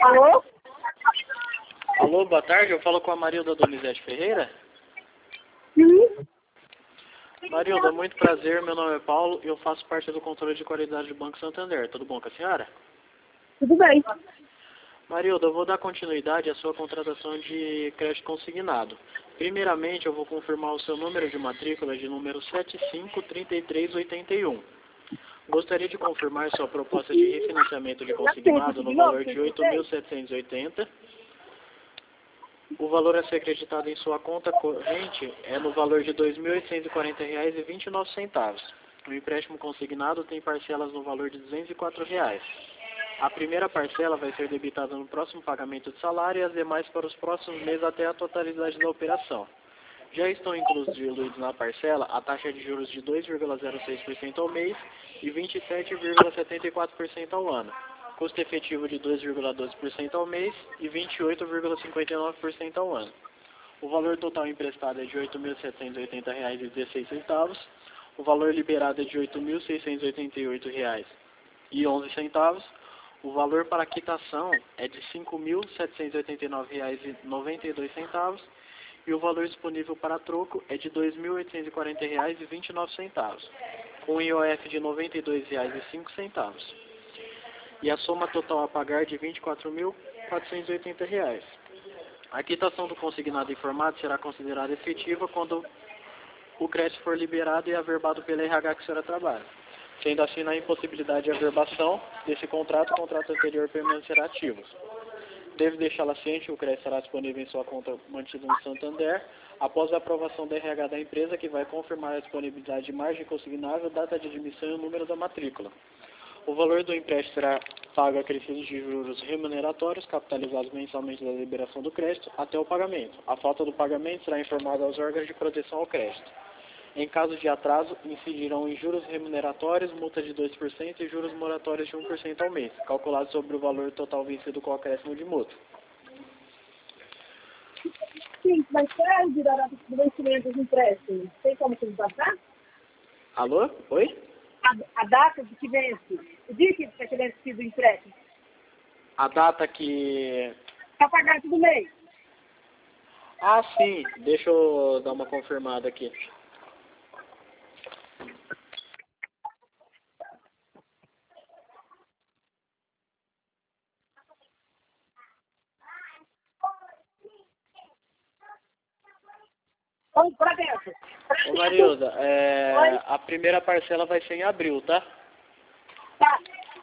Alô? Alô, boa tarde. Eu falo com a Marilda Donizete Ferreira. Sim. Marilda, muito prazer. Meu nome é Paulo e eu faço parte do controle de qualidade do Banco Santander. Tudo bom com a senhora? Tudo bem. Marilda, eu vou dar continuidade à sua contratação de crédito consignado. Primeiramente, eu vou confirmar o seu número de matrícula de número 753381. Gostaria de confirmar sua proposta de refinanciamento de consignado no valor de R$ 8.780. O valor a ser acreditado em sua conta corrente é no valor de R$ 2.840,29. O empréstimo consignado tem parcelas no valor de R$ 204. A primeira parcela vai ser debitada no próximo pagamento de salário e as demais para os próximos meses até a totalidade da operação. Já estão incluídos na parcela a taxa de juros de 2,06% ao mês e 27,74% ao ano, custo efetivo de 2,12% ao mês e 28,59% ao ano. O valor total emprestado é de R$ 8.780,16. O valor liberado é de R$ 8.688,11. O valor para quitação é de R$ 5.789,92 e o valor disponível para troco é de R$ 2.840,29, com IOF de R$ 92,05. E a soma total a pagar de R$ 24.480. A quitação do consignado informado será considerada efetiva quando o crédito for liberado e averbado pela RH que a senhora trabalha. Sendo assim, na impossibilidade de averbação desse contrato, o contrato anterior permanecerá ativo. Deve deixá-la ciente que o crédito será disponível em sua conta mantida no Santander após a aprovação da RH da empresa, que vai confirmar a disponibilidade de margem consignável, data de admissão e o número da matrícula. O valor do empréstimo será pago acrescidos de juros remuneratórios, capitalizados mensalmente da liberação do crédito, até o pagamento. A falta do pagamento será informada aos órgãos de proteção ao crédito. Em caso de atraso, incidirão em juros remuneratórios, multa de 2% e juros moratórios de 1% ao mês, calculados sobre o valor total vencido com o acréscimo de multa. Sim, mas qual é a data do vencimento dos empréstimos? Tem como você passar? Alô? Oi? A data de que vence? O dia que vai ter vencido o empréstimo? A data que... Para pagar todo mês. Ah, sim. Deixa eu dar uma confirmada aqui. Vamos para dentro. Ô Marilda, a primeira parcela vai ser em abril, tá? Tá.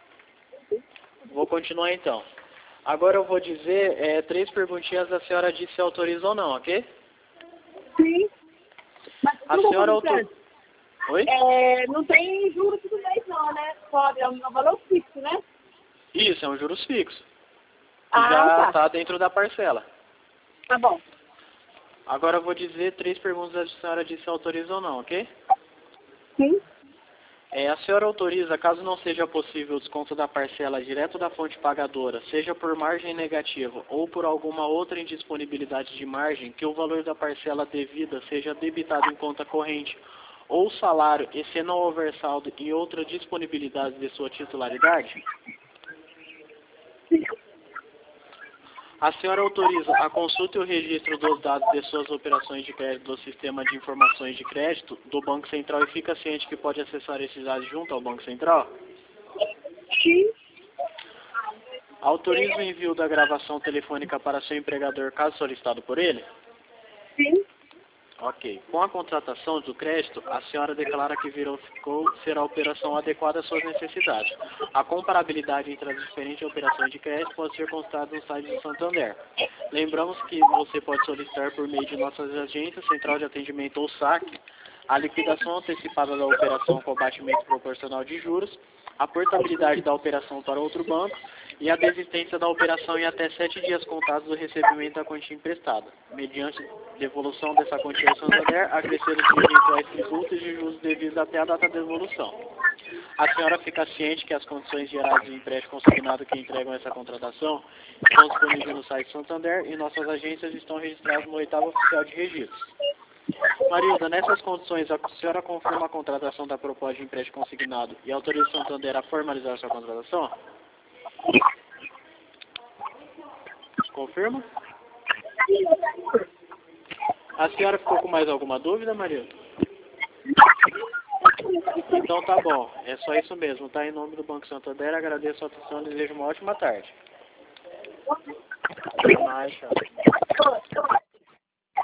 Vou continuar então. Agora eu vou dizer 3 perguntinhas, a senhora diz se autoriza ou não, ok? Sim. Mas A senhora autoriza... Oi? Não tem juros todo mês não, né? Pode, é um valor fixo, né? Isso, é um juros fixo. Ah, Já tá. está dentro da parcela. Tá bom. Agora eu vou dizer 3 perguntas, a senhora diz se autoriza ou não, ok? Sim. A senhora autoriza, caso não seja possível o desconto da parcela direto da fonte pagadora, seja por margem negativa ou por alguma outra indisponibilidade de margem, que o valor da parcela devida seja debitado em conta corrente ou salário e se não houver saldo em outra disponibilidade de sua titularidade? Sim. A senhora autoriza a consulta e o registro dos dados de suas operações de crédito do Sistema de Informações de Crédito do Banco Central e fica ciente que pode acessar esses dados junto ao Banco Central? Sim. Autoriza o envio da gravação telefônica para seu empregador caso solicitado por ele? Sim. Ok. Com a contratação do crédito, a senhora declara que verificou ser a operação adequada às suas necessidades. A comparabilidade entre as diferentes operações de crédito pode ser constatada no site do Santander. Lembramos que você pode solicitar por meio de nossas agências, Central de Atendimento ou SAC, a liquidação antecipada da operação com abatimento proporcional de juros, a portabilidade da operação para outro banco e a desistência da operação em até 7 dias contados do recebimento da quantia emprestada, mediante devolução dessa quantia ao Santander, acrescer os eventuais tributos e juros devidos até a data da devolução. A senhora fica ciente que as condições gerais de empréstimo consignado que entregam essa contratação estão disponíveis no site Santander e nossas agências estão registradas no 8º Oficial de Registros. Marilda, nessas condições, a senhora confirma a contratação da proposta de empréstimo consignado e autoriza o Santander a formalizar sua contratação? confirma? A senhora ficou com mais alguma dúvida, Maria? Então tá bom, é só isso mesmo, tá? Em nome do Banco Santander, agradeço a atenção e desejo uma ótima tarde. Até mais, tchau.